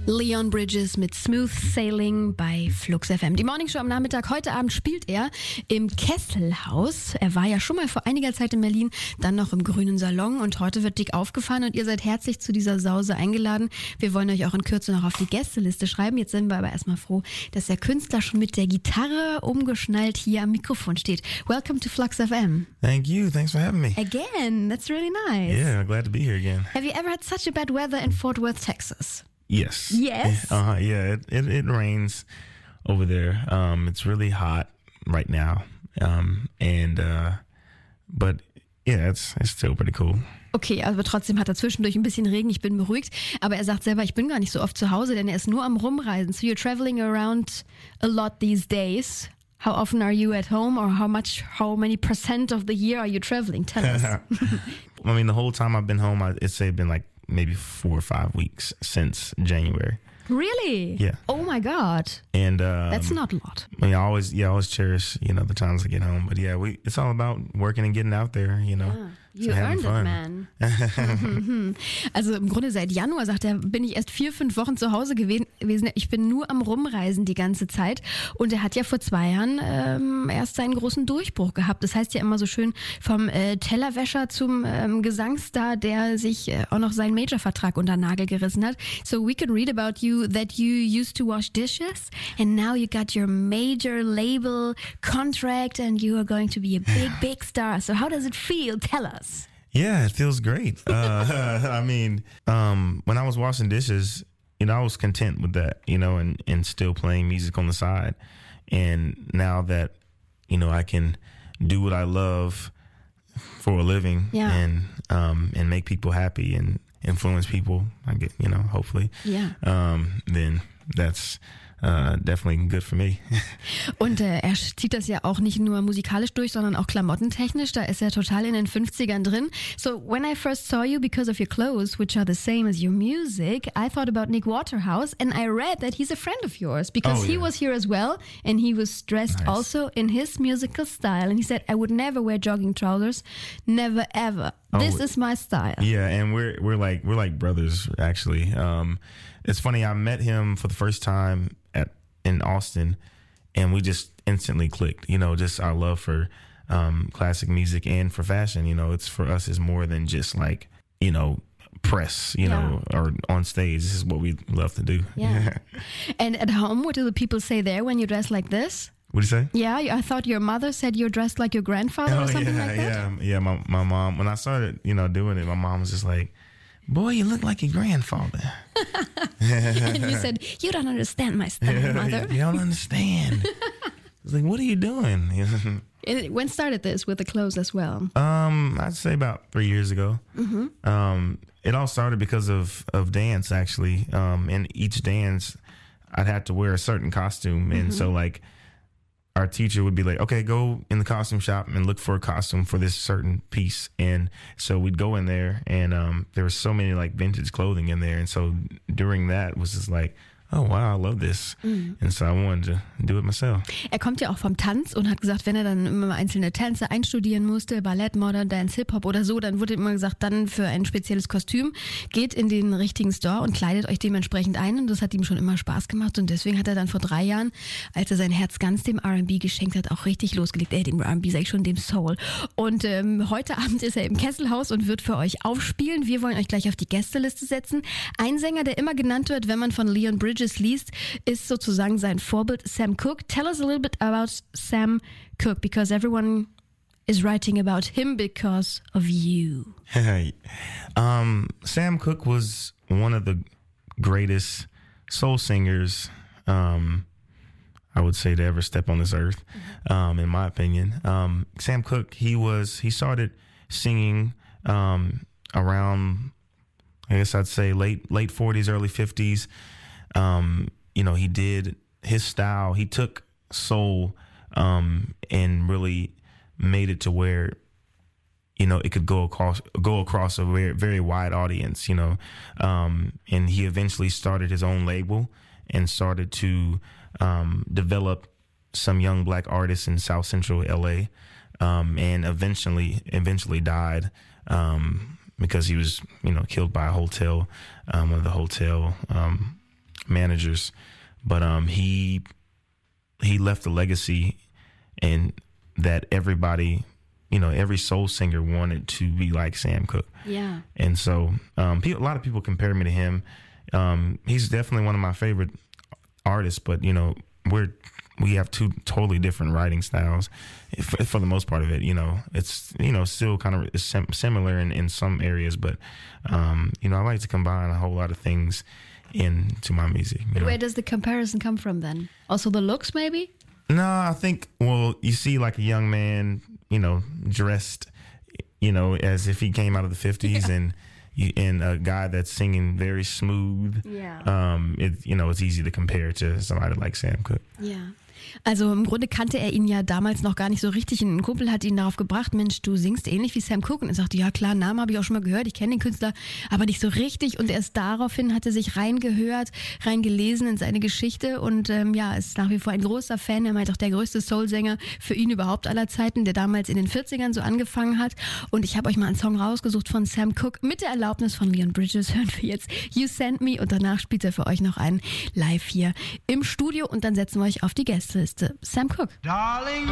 Leon Bridges mit Smooth Sailing bei Flux FM. Die Morningshow am Nachmittag. Heute Abend spielt er im Kesselhaus. Er war ja schon mal vor einiger Zeit in Berlin, dann noch im Grünen Salon und heute wird dick aufgefahren und ihr seid herzlich zu dieser Sause eingeladen. Wir wollen euch auch in Kürze noch auf die Gästeliste schreiben. Jetzt sind wir aber erstmal froh, dass der Künstler schon mit der Gitarre umgeschnallt hier am Mikrofon steht. Welcome to Flux FM. Thank you. Thanks for having me. Again. That's really nice. Yeah, glad to be here again. Have you ever had such a bad weather in Fort Worth, Texas? Yes. Yes? Yeah, it rains over there. It's really hot right now. But yeah, it's still pretty cool. Okay, aber trotzdem hat er zwischendurch ein bisschen Regen, ich bin beruhigt. Aber er sagt selber, ich bin gar nicht so oft zu Hause, denn er ist nur am Rumreisen. So you're traveling around a lot these days. How often are you at home or how many % of the year are you traveling? Tell us. I mean, the whole time I've been home, it's been like maybe 4 or 5 weeks since January. Really? Yeah. Oh my God. And that's not a lot. I mean, I always cherish, the times I get home. But yeah, it's all about working and getting out there, Yeah. You earned it, man. Also im Grunde seit Januar, sagt er, bin ich erst 4-5 Wochen zu Hause gewesen. Ich bin nur am Rumreisen die ganze Zeit. Und er hat ja vor 2 Jahren erst seinen großen Durchbruch gehabt. Das heißt ja immer so schön vom Tellerwäscher zum Gesangsstar, der sich auch noch seinen Major-Vertrag unter den Nagel gerissen hat. So we can read about you that you used to wash dishes and now you got your major label contract and you are going to be a big star. So how does it feel? Tell us. Yeah, it feels great. I mean, when I was washing dishes, I was content with that, and still playing music on the side. And now that, I can do what I love for a living and make people happy and influence people, I get, hopefully. Yeah. Then that's definitely good for me. Und er zieht das ja auch nicht nur musikalisch durch, sondern auch klamottentechnisch. Da ist er total in den 50ern drin. So when I first saw you because of your clothes, which are the same as your music, I thought about Nick Waterhouse and I read that he's a friend of yours because he was here as well and he was dressed also in his musical style. And he said, I would never wear jogging trousers. Never, ever. This is my style. Yeah, and we're like brothers, actually. It's funny, I met him for the first time in Austin, and we just instantly clicked. Just our love for classic music and for fashion. It's for us is more than just like press, or on stage. This is what we love to do. Yeah. And at home, what do the people say there when you dress like this? What'd you say? Yeah, I thought your mother said you're dressed like your grandfather or something like that. Yeah. My mom, when I started, doing it, my mom was just like, boy, you look like your grandfather. And you said, you don't understand my style, mother. You don't understand. I was like, what are you doing? When started this with the clothes as well? I'd say about 3 years ago. Mm-hmm. It all started because of dance, actually. In each dance, I'd have to wear a certain costume. And so, like, our teacher would be like, okay, go in the costume shop and look for a costume for this certain piece. And so we'd go in there and there was so many like vintage clothing in there. And so during that was just like, oh wow, I love this. And so I wanted to do it myself. Er kommt ja auch vom Tanz und hat gesagt, wenn er dann immer einzelne Tänze einstudieren musste, Ballett, Modern Dance, Hip-Hop oder so, dann wurde immer gesagt, dann für ein spezielles Kostüm, geht in den richtigen Store und kleidet euch dementsprechend ein. Und das hat ihm schon immer Spaß gemacht. Und deswegen hat er dann vor 3 Jahren, als er sein Herz ganz dem R&B geschenkt hat, auch richtig losgelegt. Dem R&B, sag ich schon, dem Soul. Und heute Abend ist er im Kesselhaus und wird für euch aufspielen. Wir wollen euch gleich auf die Gästeliste setzen. Ein Sänger, der immer genannt wird, wenn man von Leon Bridges liest, ist sozusagen sein Vorbild Sam Cooke. Tell us a little bit about Sam Cooke, because everyone is writing about him because of you. Sam Cooke was one of the greatest soul singers, I would say, to ever step on this earth, in my opinion. Sam Cooke, he started singing around, I guess I'd say late 40s, early 50s. He did his style. He took soul and really made it to where it could go across a very, very wide audience. And he eventually started his own label and started to develop some young black artists in South Central LA, and eventually died because he was killed by a hotel, one of the hotel managers, but he left a legacy, and that everybody, every soul singer wanted to be like Sam Cooke. Yeah. And so a lot of people compare me to him. He's definitely one of my favorite artists, but we have two totally different writing styles for the most part of it. It's still kind of similar in some areas, but I like to combine a whole lot of things into my music. Where does the comparison come from then? Also the looks, maybe? No, I think, you see like a young man, dressed, as if he came out of the 50s, and a guy that's singing very smooth. Yeah. It's easy to compare to somebody like Sam Cooke. Ja. Also im Grunde kannte er ihn ja damals noch gar nicht so richtig. Und ein Kumpel hat ihn darauf gebracht, Mensch, du singst ähnlich wie Sam Cooke. Und er sagte, ja klar, Namen habe ich auch schon mal gehört, ich kenne den Künstler, aber nicht so richtig. Und erst daraufhin hat er sich reingehört, reingelesen in seine Geschichte und ist nach wie vor ein großer Fan. Er meint auch der größte Soul-Sänger für ihn überhaupt aller Zeiten, der damals in den 40ern so angefangen hat. Und ich habe euch mal einen Song rausgesucht von Sam Cooke mit der Erlaubnis von Leon Bridges. Hören wir jetzt You Send Me und danach spielt er für euch noch einen live hier im Studio und dann setzen wir euch auf die Gästeliste. Sam Cooke. Darling,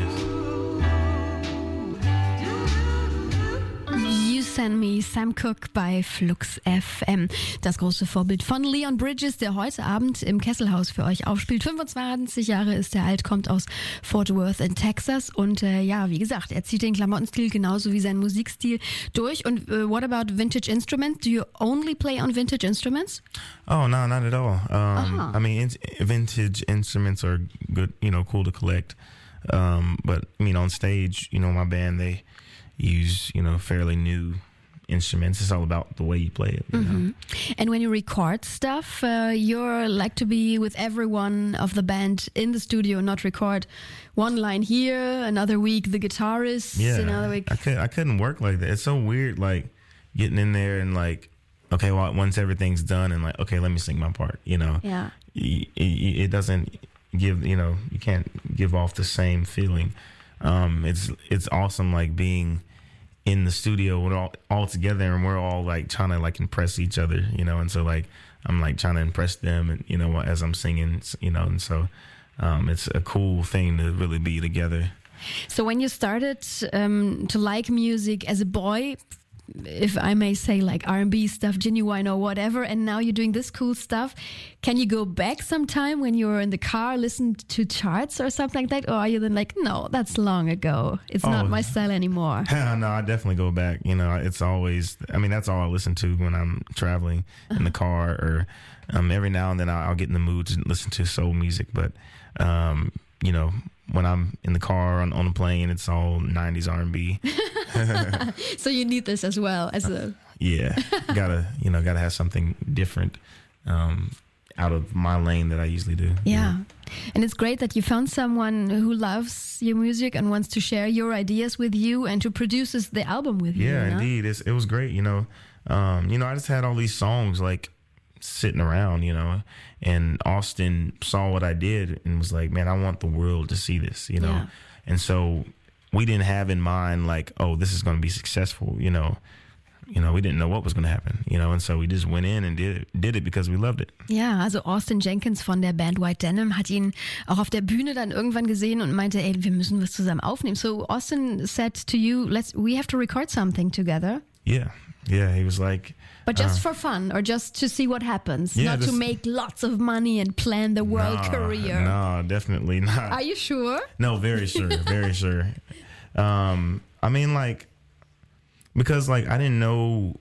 You Send Me, Sam Cooke bei Flux FM. Das große Vorbild von Leon Bridges, der heute Abend im Kesselhaus für euch aufspielt. 25 Jahre ist er alt, kommt aus Fort Worth in Texas und wie gesagt, er zieht den Klamottenstil genauso wie seinen Musikstil durch. Und what about vintage instruments? Do you only play on vintage instruments? Oh, no, not at all. I mean, vintage instruments are good, cool to collect. But on stage, my band, they use, fairly new instruments. It's all about the way you play it. You know? And when you record stuff, you're like to be with everyone of the band in the studio, not record one line here, another week the guitarist, another week. I couldn't work like that. It's so weird, like getting in there and like, okay, well, once everything's done and like, okay, let me sing my part. Yeah. It doesn't give, you can't give off the same feeling. It's awesome, like being in the studio, we're all together and we're all like trying to like impress each other, and so like I'm like trying to impress them, and as I'm singing, and so it's a cool thing to really be together. So when you started to like music as a boy, if I may say, like R&B stuff, Genuine or whatever, and now you're doing this cool stuff, can you go back sometime when you were in the car, listen to charts or something like that? Or are you then like, no, that's long ago. It's not my style anymore. No, I definitely go back. It's always, that's all I listen to when I'm traveling in the car, or every now and then I'll get in the mood to listen to soul music. But, when I'm in the car on the plane, it's all 90s R&B. So you need this as well as a... Yeah, gotta have something different out of my lane that I usually do. Yeah. And it's great that you found someone who loves your music and wants to share your ideas with you and to produces the album with you. Yeah, indeed. It was great, I just had all these songs like sitting around, and Austin saw what I did and was like, man, I want the world to see this, Yeah. And so we didn't have in mind like, oh, this is going to be successful, we didn't know what was going to happen, and so we just went in and did it because we loved it. Ja, also Austin Jenkins von der Band White Denim hat ihn auch auf der Bühne dann irgendwann gesehen und meinte, ey, wir müssen was zusammen aufnehmen. So Austin said to you, we have to record something together. Yeah, he was like... But just for fun, or just to see what happens, not to make lots of money and plan the world career. No, definitely not. Are you sure? No, very sure, very sure. Because like I didn't know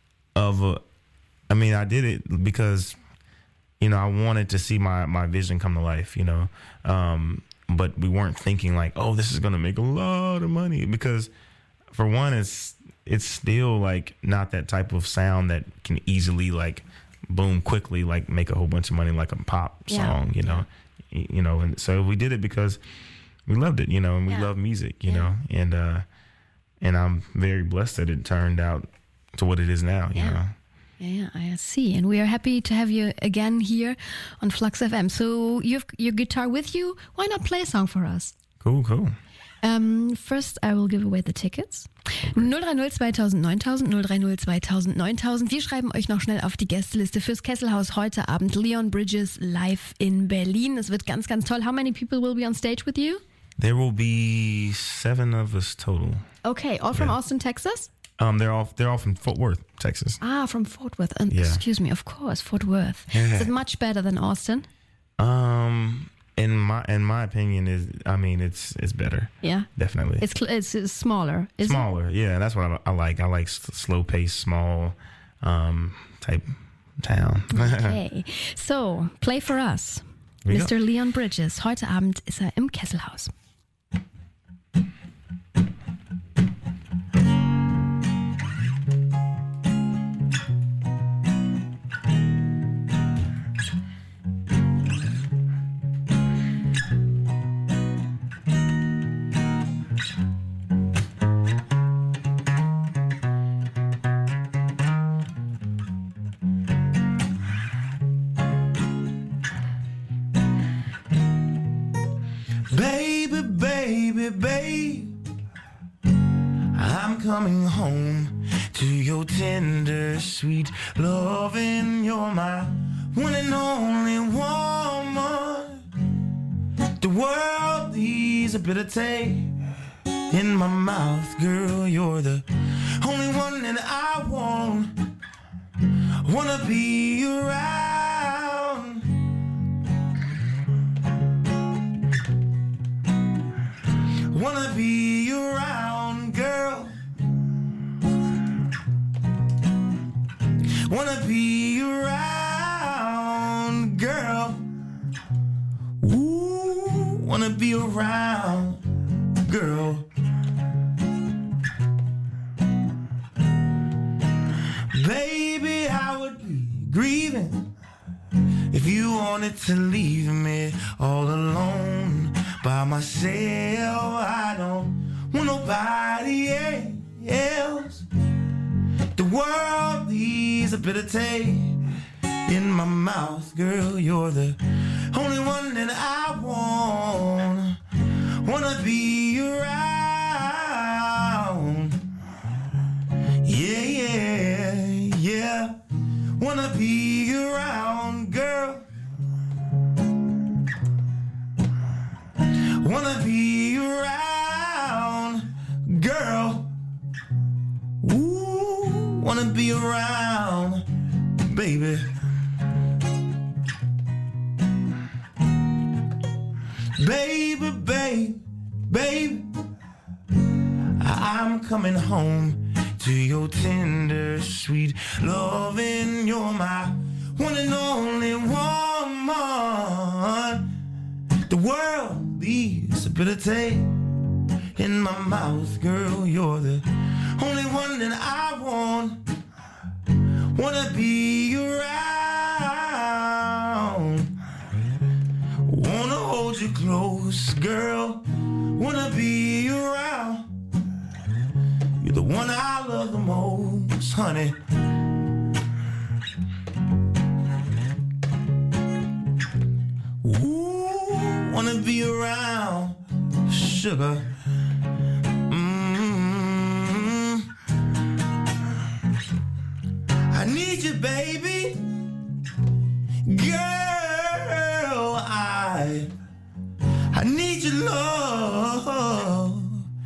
I did it because, I wanted to see my vision come to life, but we weren't thinking like, oh, this is going to make a lot of money, because for one, it's still like not that type of sound that can easily like boom quickly, like make a whole bunch of money like a pop song, and so we did it because we loved it, and we love music, and I'm very blessed that it turned out to what it is now, you know. Yeah, I see. And we are happy to have you again here on Flux FM. So you have your guitar with you. Why not play a song for us? Cool. First, I will give away the tickets. 030 2000 9000, 030 2000 9000. Wir schreiben euch noch schnell auf die Gästeliste fürs Kesselhaus heute Abend. Leon Bridges live in Berlin. Es wird ganz, ganz toll. How many people will be on stage with you? There will be 7 of us total. Okay, all from Austin, Texas? They're all from Fort Worth, Texas. Ah, from Fort Worth. Excuse me, of course, Fort Worth. Is it much better than Austin? In my opinion, it's better. Yeah, definitely. It's smaller. Smaller, yeah. That's what I like. I like slow paced, small type town. Okay, so play for us, Mr. Leon Bridges. Heute Abend ist er im Kesselhaus. Baby, baby, babe, I'm coming home to your tender, sweet loving. You're my one and only woman. The world needs a bit of taste in my mouth, girl. You're the only one that I wanna be around. Wanna be around, girl. Wanna be around, girl. Ooh, wanna be around, girl. Baby, I would be grieving if you wanted to leave me all alone by myself. I don't want nobody else. The world needs a bit of taste in my mouth, girl. You're the only one that I wanna be around. Yeah, yeah, yeah. Wanna be around, girl. Wanna be around, girl. Ooh, wanna be around, baby. Baby, babe, babe, I'm coming home to your tender, sweet loving. You're my one and only woman. The world needs a bit of taste in my mouth, girl. You're the only one that I wanna be around. Wanna hold you close, girl. Wanna be around. You're the one I love the most, honey. Ooh, wanna be around, sugar. I need you, baby. Girl, I need your love,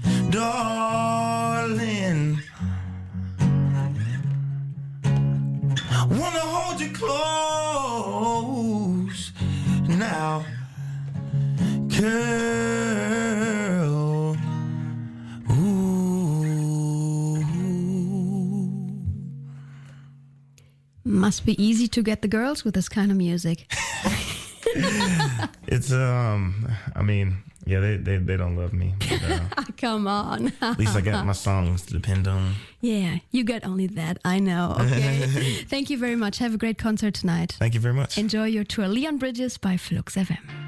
darling. Wanna hold you close now, girl. Ooh. Must be easy to get the girls with this kind of music. It's I mean, yeah, they don't love me. But, come on. At least I got my songs to depend on. Yeah, you got only that. I know. Okay. Thank you very much. Have a great concert tonight. Thank you very much. Enjoy your tour. Leon Bridges by Flux FM.